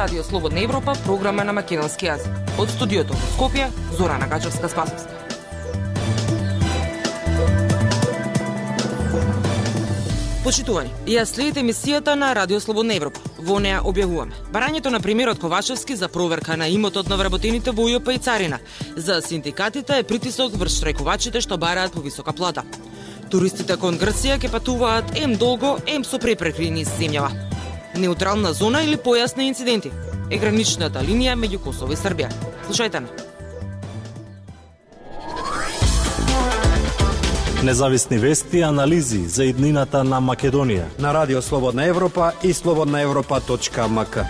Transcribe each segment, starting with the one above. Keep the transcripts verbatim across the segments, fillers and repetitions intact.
Радио Слободна Европа, програма на македонски јазик. Од студиото во Скопје, Зорана Гачевска-Спасовска. Почитувани, ја следите емисијата на Радио Слободна Европа. Во неа објавуваме барањето на премиерот Ковачевски за проверка на имотот на вработените во УЈП и царина. За синдикатите е притисок врз штрајкувачите што бараат повисока плата. Туристите кон Грција ќе патуваат ем долго, ем со препреки низ земјава. Неутрална зона или појас на инциденти е граничната линија меѓу Косово и Србија. Слушајте ме. Независни вести и анализи за иднината на Македонија на Радио Слободна Европа и слободна европа точка ем ка.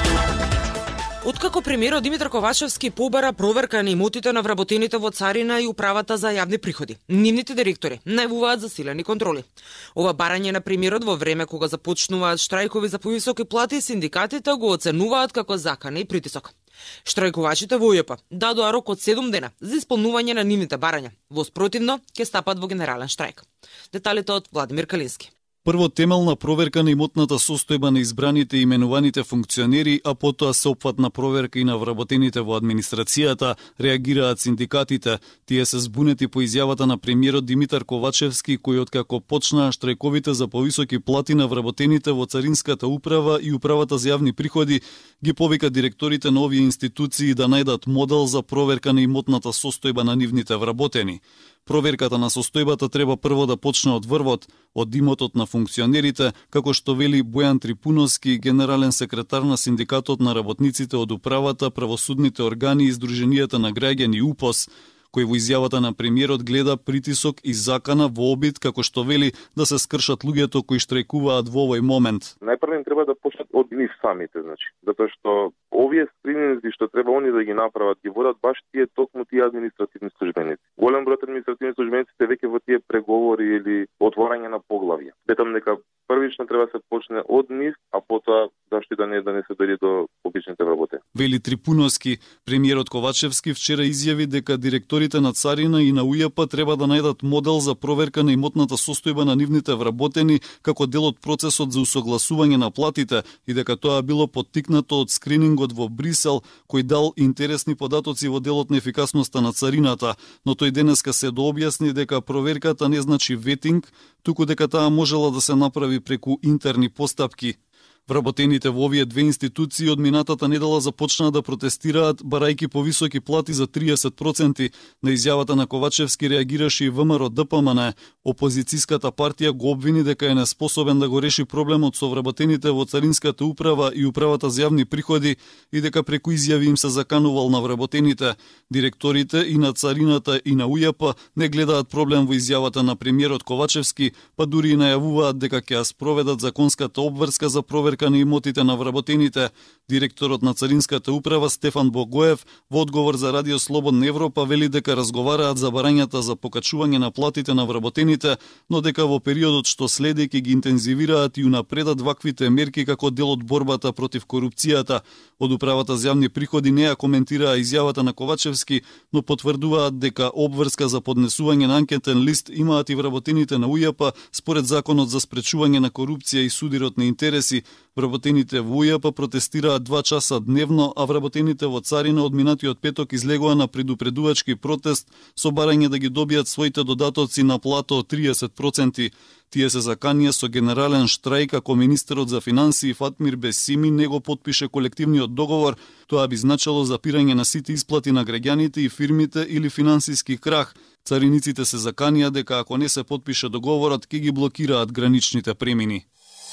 Откако премиерот Димитар Ковачевски побара проверка на имотите на вработените во царина и управата за јавни приходи, нивните директори најавуваат засилени контроли. Ова барање на премиерот во време кога започнуваат штрајкови за повисоки плати, синдикатите го оценуваат како закана и притисок. Штрајкувачите во УЈП дадоа рок од седум дена за исполнување на нивните барања. Во спротивно ќе стапат во генерален штрајк. Деталите од Владимир Калински. Прво темелна проверка на имотната состојба на избраните и именуваните функционери, а потоа сеопфатна проверка и на вработените во администрацијата, реагираат синдикатите. Тие се збунети по изјавата на премиерот Димитар Ковачевски, кој откако почнаа штрајковите за повисоки плати на вработените во Царинската управа и управата за јавни приходи, ги повика директорите на овие институции да најдат модел за проверка на имотната состојба на нивните вработени. Проверката на состојбата треба прво да почне од врвот, од имотот на функционерите, како што вели Бојан Трипуновски, генерален секретар на Синдикатот на работниците од управата, правосудните органи и Сдруженијата на граѓани УПОС, кој во изјавата на премиерот гледа притисок и закана во обид, како што вели, да се скршат луѓето кои штрајкуваат во овој момент. Најпрво им треба да почнат од нив самите, значи, затоа што овие скрининзи што треба они да ги направат, ги водат баш тие токму тие административни службеници. Голем број административни службеници се веќе во тие преговори или отворање на поглавја. Бетам дека првично треба да се почне од нив, а потоа зашто да не да не се дојде до обичните работи. Вели Трипуновски, премиерот Ковачевски вчера изјави дека директорите на царина и на УЈП треба да најдат модел за проверка на имотната состојба на нивните вработени како дел од процесот за усогласување на платите и дека тоа било поттикнато од скринингот во Брисел, кој дал интересни податоци во делот на ефикасноста на царината, но тој денеска се дообјасни дека проверката не значи ветинг, туку дека таа можела да се направи преку интерни постапки. Вработените во овие две институции од минатата недела започнаа да протестираат барајки повисоки плати за триесет проценти. На изјавата на Ковачевски реагираше и ВМРО Д П М Н. Опозицијската партија го обвини дека е неспособен да го реши проблемот со вработените во Царинската управа и управата за јавни приходи и дека преку изјави им се заканувал на вработените. Директорите и на царината и на УЈП не гледаат проблем во изјавата на премиерот Ковачевски, па дури и најавуваат дека ќе ја спроведат законската обврска за проверка на имотите на вработените. Директорот на Царинската управа Стефан Богоев во одговор за Радио Слободна Европа вели дека разговараат за барањата за покачување на платите на вработените, но дека во периодот што следи ќе ги интензивираат и унапредат ваквите мерки како дел од борбата против корупцијата. Од управата за јавни приходи не ја коментираа изјавата на Ковачевски, но потврдуваат дека обврска за поднесување на анкетен лист имаат и вработените на УЈП според законот за спречување на корупција и судирот на интереси. Вработените во УЈП протестираат два часа дневно, а вработените во царина од минатиот петок излегоа на предупредувачки протест со барање да ги добијат своите додатоци на плата од триесет проценти. Тие се заканија со генерален штрајк ако министерот за финансии Фатмир Бесими не го потпише колективниот договор. Тоа би значило запирање на сите исплати на граѓаните и фирмите или финансиски крах. Цариниците се заканија дека ако не се потпише договорот, ќе ги блокираат граничните премини.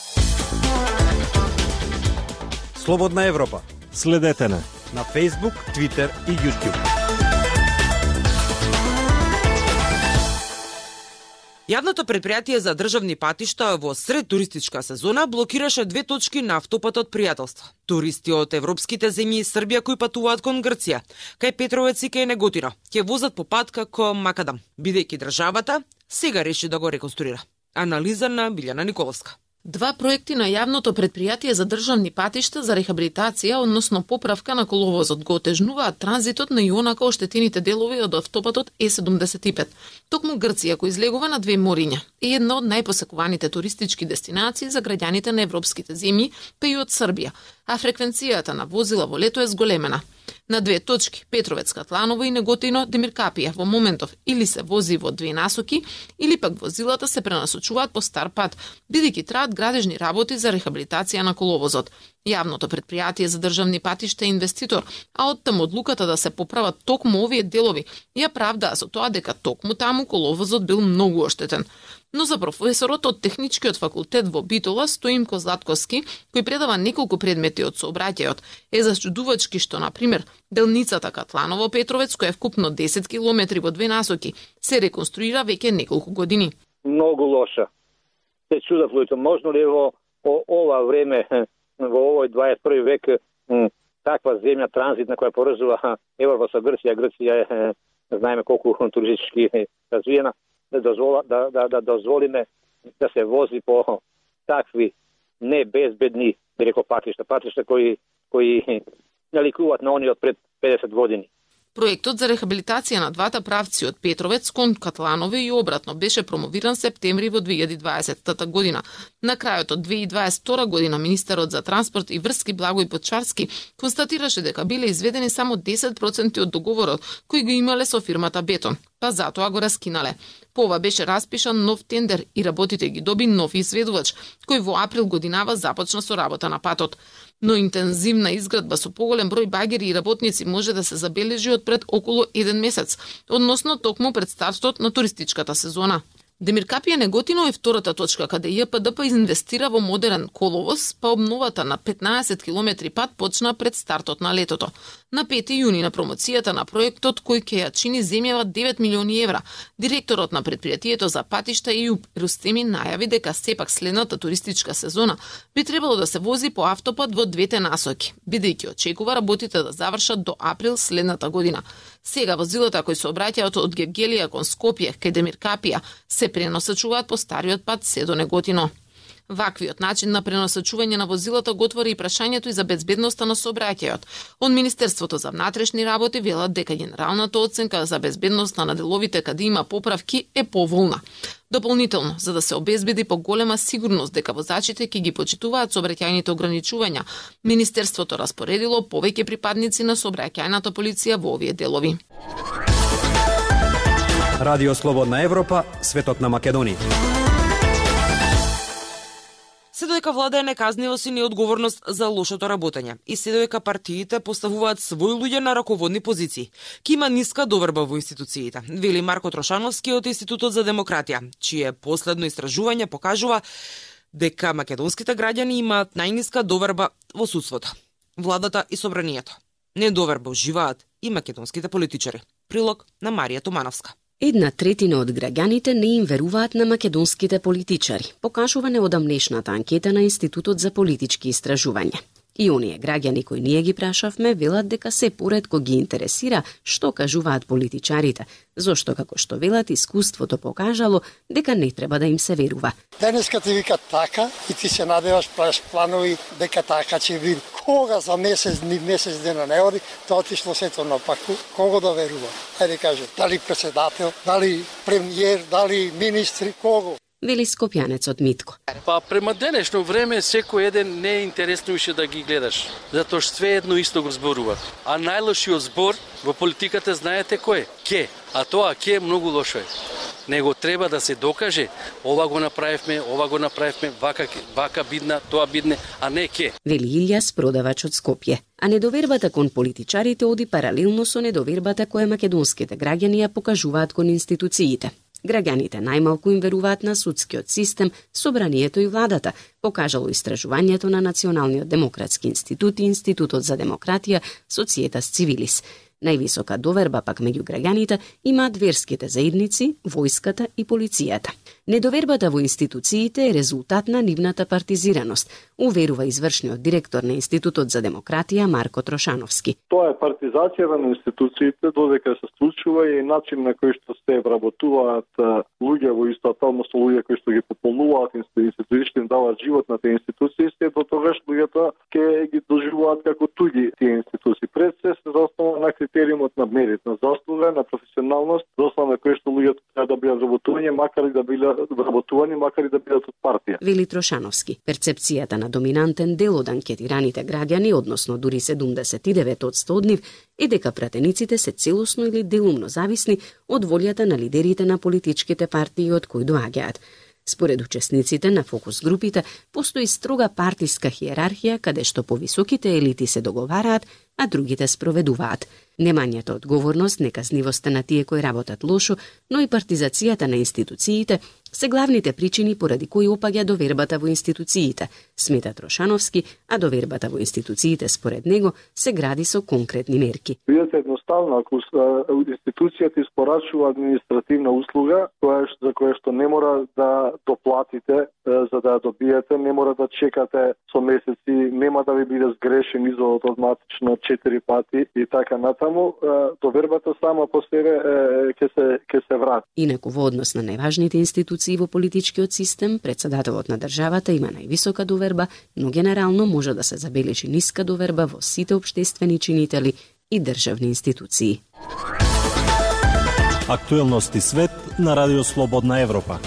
Слободна Европа. Следете не на Facebook, Twitter и YouTube. Јавното предпријатие за државни патишта во сред туристичка сезона блокираше две точки на автопатот Пријателство. Туристи од европските земји и Србија кои патуваат кон Грција, кај Петровец и кај Неготино, ќе возат по пат како Макадам, бидејќи државата сега реши да го реконструира. Анализа на Билјана Николовска. Два проекти на јавното предпријатие за државни патишта за рехабилитација, односно поправка на коловозот, го отежнуваат транзитот на ионака оштетените делови од автопатот Е седумдесет и пет. Токму Грција, кој излегува на две мориња, е една од најпосекуваните туристички дестинации за граѓаните на европските земји, па и од Србија. а фреквенцијата на возила во лето е зголемена. На две точки, Петровец, Катланово и Неготино, Демиркапија во моментов или се вози во две насоки, или пак возилата се пренасочуваат по стар пат, бидејќи траат градежни работи за рехабилитација на коловозот. Јавното претпријатие за државни патишта е инвеститор, а оттаму одлуката да се поправат токму овие делови ја правдаа со тоа дека токму таму коловозот бил многу оштетен. Но за професорот од Техничкиот факултет во Битола, Стоимко Златковски, кој предава неколку предмети од сообраќајот, е зачудувачки што, на пример, делницата Катланово-Петровец, која е вкупно десет километри во две насоки, се реконструира веќе неколку години. Многу лоша. Се чудат луѓето, можно ли во ова време, во овој дваесет и први век, таква земја транзитна која поврзува Европа со Грција, Грција е, знаеме колку туристички развиена, да, дозвола, да, да, да дозволиме да се вози по такви небезбедни, би рекол, патишта, патишта кои, кои наликуваат на они од пред педесет години. Проектот за рехабилитација на двата правци од Петровец кон Катланово и обратно беше промовиран септември во две илјади и дваесета година. На крајот од две илјади и дваесет и втора година министерот за транспорт и врски Благој Почарски констатираше дека биле изведени само десет проценти од договорот кој го имале со фирмата Бетон, па затоа го раскинале. По ова беше распишан нов тендер и работите ги доби нов изведувач, кој во април годинава започна со работа на патот. Но интензивна изградба со поголем број багери и работници може да се забележи од пред околу еден месец, односно токму пред стартот на туристичката сезона. Демиркапија Неготино е втората точка каде Ј П Д П инвестира во модерен коловоз, па обновата на петнаесет километри пат почна пред стартот на летото. На пети јуни на промоцијата на проектот кој ќе ја чини земјава девет милиони евра, директорот на претпријатието за патишта Ејуб Рустеми најави дека сепак следната туристичка сезона би требало да се вози по автопат во двете насоки, бидејќи очекува работите да завршат до април следната година. Сега возилата кои се обраќаат од Гевгелија кон Скопје кај Демиркапија се пренасочуваат по стариот пат се до Неготино. Ваквиот начин на пренасочување на возилата го отвори и прашањето и за безбедноста на сообраќајот. Од Министерството за внатрешни работи велат дека генералната оценка за безбедноста на деловите каде има поправки е поволна. Дополнително, за да се обезбеди поголема сигурност дека возачите ќе ги почитуваат сообраќајните ограничувања, Министерството распоредило повеќе припадници на сообраќајната полиција во овие делови. Радио Слободна Европа, светот на Македонија. Се додека влада е неказнива си неодговорност за лошото работење и се додека партиите поставуваат своји луѓе на раководни позиции, ки има ниска доверба во институциите, вели Марко Трошановски од Институтот за демократија, чие последно истражување покажува дека македонските граѓани имаат најниска доверба во судството, владата и собранието. Недоверба уживаат и македонските политичари. Прилог на Марија Томановска. Една третина од граѓаните не им веруваат на македонските политичари, покажува неодамнешната анкета на Институтот за политички истражувања. И оние граѓани кои ние ги прашавме велат дека се поретко ги интересира што кажуваат политичарите, зошто како што велат искуството покажало дека не треба да им се верува. Денеска ти вика така и ти се надеваш, правиш планови дека така ќе биде. Кога за месец дни, месец дена не оди, тоа отишло сето напаку. Кого да верува? Ајде каже, дали председател, дали премиер, дали министри, кого? Вели скопјанецот Митко. Па према денешно време секој еден не е интересно више да ги гледаш, затоа што све едно исто го зборува. А најлошиот збор во политиката знаете кој е? Ке. А тоа ке е многу лошо е. Него треба да се докаже, ова го направивме, ова го направивме, вака, вака бидна, тоа бидне, а не ке. Вели Илјас, продавач од Скопје. А недовербата кон политичарите оди паралелно со недовербата која македонските граѓани ја покажуваат кон институциите. Граѓаните најмалку им веруваат на судскиот систем, собранието и владата, покажало истражувањето на Националниот демократски институт и Институтот за демократија Societas Civilis. Највисока доверба пак меѓу граѓаните имаат верските заедници, војската и полицијата. Недовербата во институциите е резултат на нивната партизираност, уверува извршниот директор на Институтот за демократија Марко Трошановски. Тоа е партизација на институциите, додека се случува и начин на кој што се вработуваат луѓе во истата, односно луѓе кои што ги пополнуваат институциите, им даваат живот на тие институции, се до тогаш луѓето ќе ги доживуваат како туѓи тие институции. Пред се се заснова на критериумот на мерит, на заслуга, на професионалност, заслуга на кој што луѓето треба да бидат вработување, макар и да бидат вработувани, макар и да бидат од партија. Вели Трошановски. Перцепцијата на доминантен дел од анкетираните граѓани, односно дури седумдесет и девет од сто од нив, е дека пратениците се целосно или делумно зависни од волјата на лидерите на политичките партии од кои доаѓаат. Според учесниците на фокус групите, постои строга партиска хиерархија каде што повисоките елити се договараат, а другите спроведуваат. Немањето одговорност, неказнивоста на тие кои работат лошо, но и партизацијата на институциите се главните причини поради кои опаѓа довербата во институциите, смета Трошановски, а довербата во институциите според него се гради со конкретни мерки. Видете, едноставно, ако институцијата испорачува административна услуга, која за која што не мора да доплатите за да ја добиете, не мора да чекате со месеци, нема да ви биде сгрешен изодот автоматично четири пати и така натаму, довербата сама по себе ќе се ќе се врати. Инаку во однос на најважните институции во политичкиот систем, претседателот на државата има највисока доверба, но генерално може да се забележи ниска доверба во сите општествени чинители и државни институции. Актуелности свет на Радио Слободна Европа.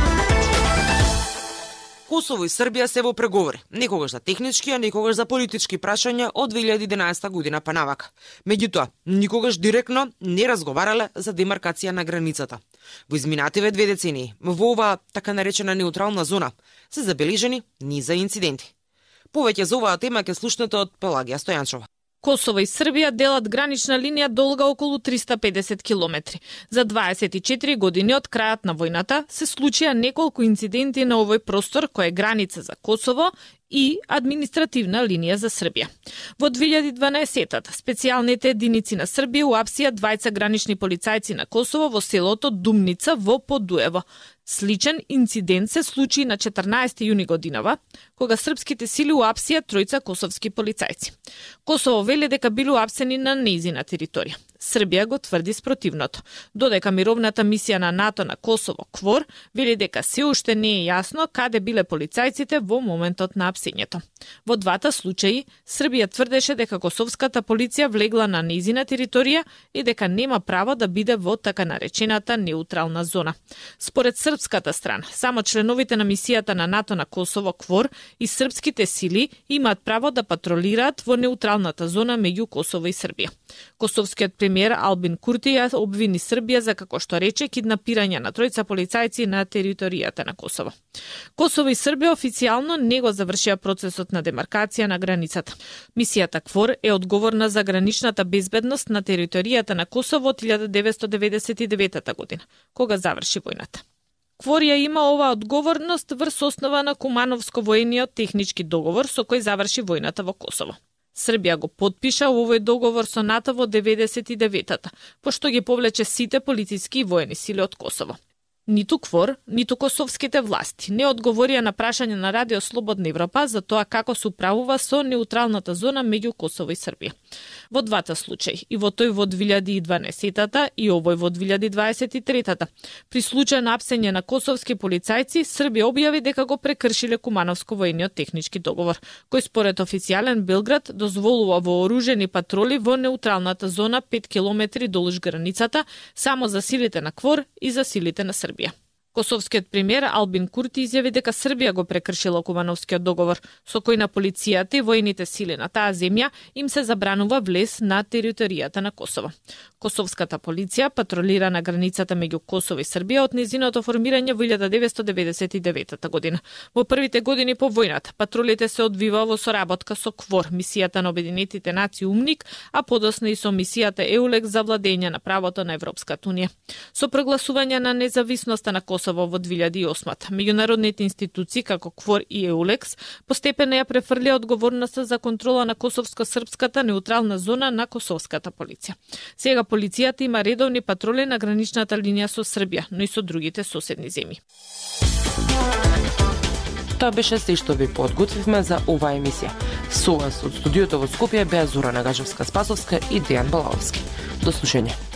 Косово и Србија се во преговори, некогаш за технички, а некогаш за политички прашања од две илјади и единаесета година па навака. Меѓутоа, никогаш директно не разговарале за демаркација на границата. Во изминативе две децении, во оваа така наречена неутрална зона, се забележени низа инциденти. Повеќе за оваа тема ќе слушнете од Пелагија Стојанчова. Косово и Србија делат гранична линија долга околу триста и педесет километри. За дваесет и четири години од крајот на војната се случија неколку инциденти на овој простор кој е граница за Косово и административна линија за Србија. Во две илјади и дванаесета специјалните единици на Србија уапсија двајца гранични полицајци на Косово во селото Думница во Подуево. Сличен инцидент се случи на четрнаесети јуни годинава, кога српските сили уапсија тројца косовски полицајци. Косово вели дека биле уапсени на нејзина територија. Србија го тврди спротивното, додека мировната мисија на НАТО на Косово КФОР вели дека се уште не е јасно каде биле полицајците во моментот на апсењето. Во двата случаи, Србија тврдеше дека косовската полиција влегла на нејзина територија и дека нема право да биде во така наречената неутрална зона. Според српската страна, само членовите на мисијата на НАТО на Косово КФОР и српските сили имаат право да патролираат во неутралната зона меѓу Косово и Србија. Косовскиот премиер Албин Курти ја обвини Србија за, како што рече, киднапирање на тројца полицајци на територијата на Косово. Косово и Србија официјално не го завршија процесот на демаркација на границата. Мисијата КФОР е одговорна за граничната безбедност на територијата на Косово од илјада деветстотини деветдесет и девета година, кога заврши војната. КФОР ја има оваа одговорност врз основа на Кумановско-воениот технички договор со кој заврши војната во Косово. Србија го потпиша овој договор со НАТО во деветдесет и деветата, пошто ги повлече сите полициски и воени сили од Косово. Ниту КФОР, ниту косовските власти не одговорија на прашање на Радио Слободна Европа за тоа како се управува со неутралната зона меѓу Косово и Србија. Во двата случаи, и во тој во две илјади и дванаесета и овој во две илјади дваесет и трета, при случај на апсење на косовски полицајци, Србија објави дека го прекршиле Кумановско-воениот технички договор, кој според официјален Белград дозволува вооружени патроли во неутралната зона пет километри долж границата само за силите на КФОР и за силите на Србија. Косовскиот премиер Албин Курти изјави дека Србија го прекршила Кумановскиот договор, со кој на полицијата и воените сили на таа земја им се забранува влез на територијата на Косово. Косовската полиција патролира на границата меѓу Косово и Србија од незиното формирање во илјада деветстотини деветдесет и девета година. Во првите години по војната, патролите се одвива во соработка со КФОР, мисијата на Обединетите нации УМНИК, а подосна и со мисијата EULEX за владење на правото на Европската унија. Со прогласување на независноста на Косово во две илјади и осмата, меѓународните институции како КФОР и EULEX постепено ја префрлија одговорноста за контрола на косовско-српската неутрална зона на косовската полиција. Сега полицијата има редовни патроли на граничната линија со Србија, но и со другите соседни земји. Тоа беше се што ви подготвивме за оваа емисија. Со вас од студиото во Скопје беа Зора Нагажевска-Спасовска и Дејан Балаовски. До слушање.